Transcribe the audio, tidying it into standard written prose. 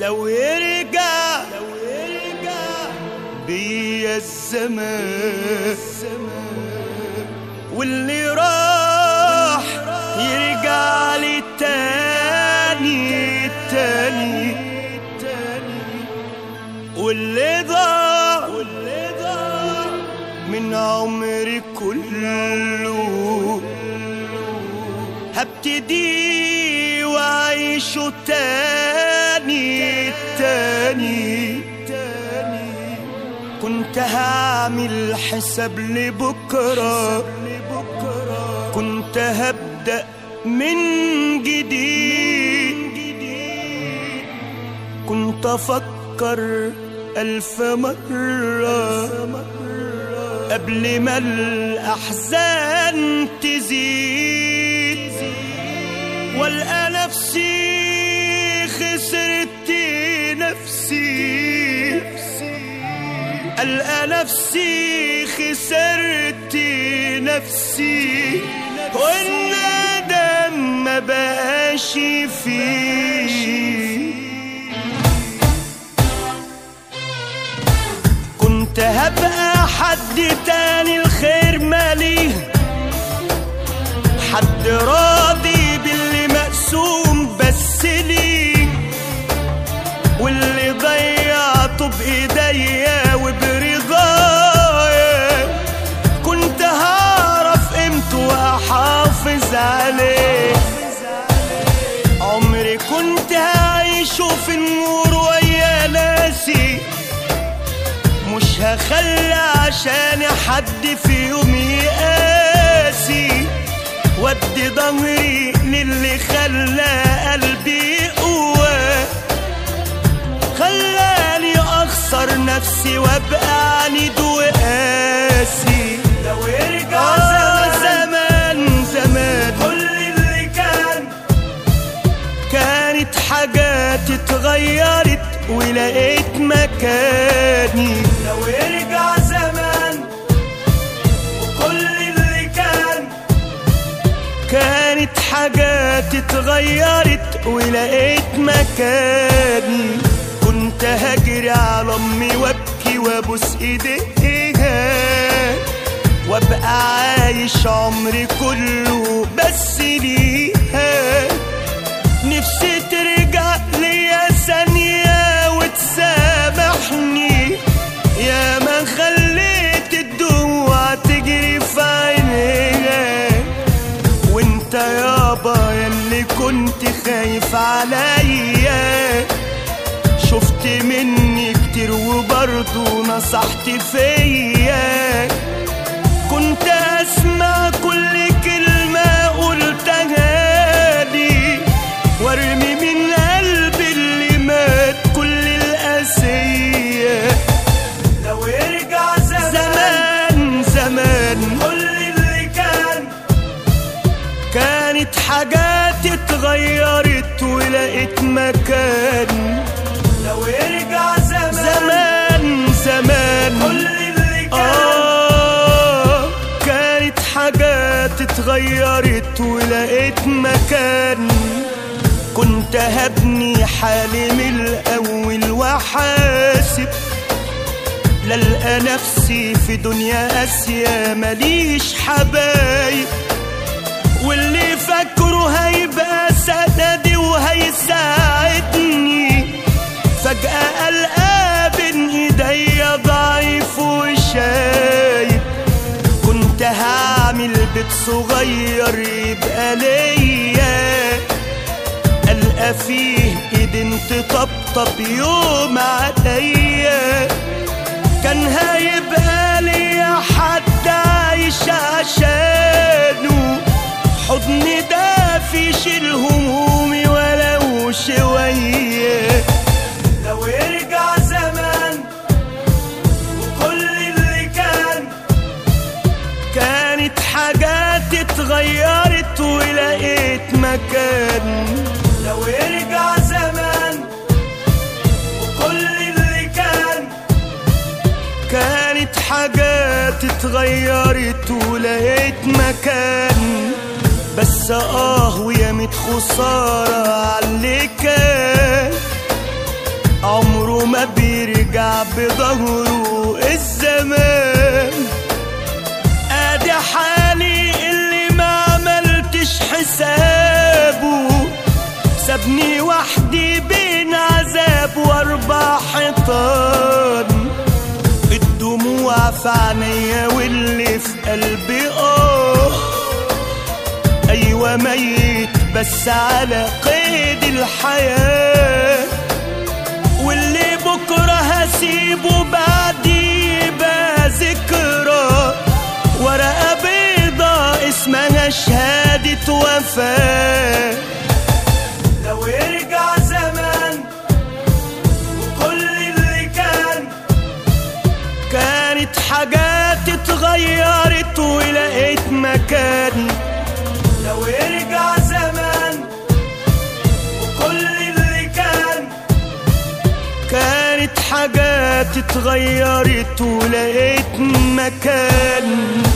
لو يرجع بيا الزمان واللي راح يرجع لي تاني واللي ضاع من عمري كله هبتدي وعيشه تاني كنت هعمل حساب لبكرة كنت هبدأ من جديد كنت أفكر 1000 مرة قبل ما الأحزان تزيد والقى نفسي خسرت نفسي ألقى نفسي خسرت نفسي والندم ما بقاش فيه كنت هبقى حد تاني الخير ماليه حد راضي باللي مقسوم بس ليه واللي ضيعته بإيديا وبرضايا كنت هعرف قيمته وأحافظ عليه عمري كنت هعيشه في النور ويا ناسي مش هخلي عشان حد في يوم يقاسي ودي ضهري للي خلى قلبي قوة خلاني أخسر نفسي وأبقى عنيد وقاسي لو يرجع زمان كل اللي كانت حاجات اتغيرت ولقيت مكاني لو يرجع زمان وكل اللي كانت حاجات اتغيرت ولقيت مكاني كنت هجري على امي وابكي وابوس ايديها وابقى عايش عمري كله بس ليها نفسي ترجع ليا ثانية وتسامحني يا ما خليت الدموع تجري في عينيها وانت يابا ياللي كنت خايف عليا شفت مني كتير وبرضه نصحت فيا كنت اسمع كل كلمة قلتها لي وارمي من قلبي اللي مات كل القاسية لو يرجع زمان كل اللي كانت حاجات اتغيرت ولقيت مكان لو يرجع زمان كل اللي كانت حاجات اتغيرت ولقيت مكان كنت هبني حالي من الأول وحاسب للقى نفسي في دنيا قاسية ماليش حبايب واللي فاكره هيبقى سندي وهيساعدني فجأة ألقى بين ايديا ضعيف وشايب كنت هعمل بيت صغير يبقى ليا ألقى فيه ايدين تطبطب يوم عليا كان هيبقى ليا حد عايش عشانه حضن دافي يشيل همومي ولو شوية لو يرجع زمان وكل اللي كانت حاجات اتغيرت ولقيت مكان لو يرجع زمان وكل اللي كانت حاجات اتغيرت ولقيت مكان بس ويا ميت خسارة عاللي كان عمره ما بيرجع بظهره الزمان. ادي حالي اللي ما عملتش حسابه، سابني وحدي بين عذاب واربع حيطان. الدموع في عينيا واللي في قلبي ايوه ميت بس على قيد الحياة. واللي بكره هسيبه بعدي يبقى ذكرى، ورقة بيضة اسمها شهادة وفاة. لو يرجع زمان وكل اللي كانت حاجات اتغيرت ولقيت مكان. لو يرجع زمان وكل اللي كانت حاجات اتغيرت ولقيت مكان.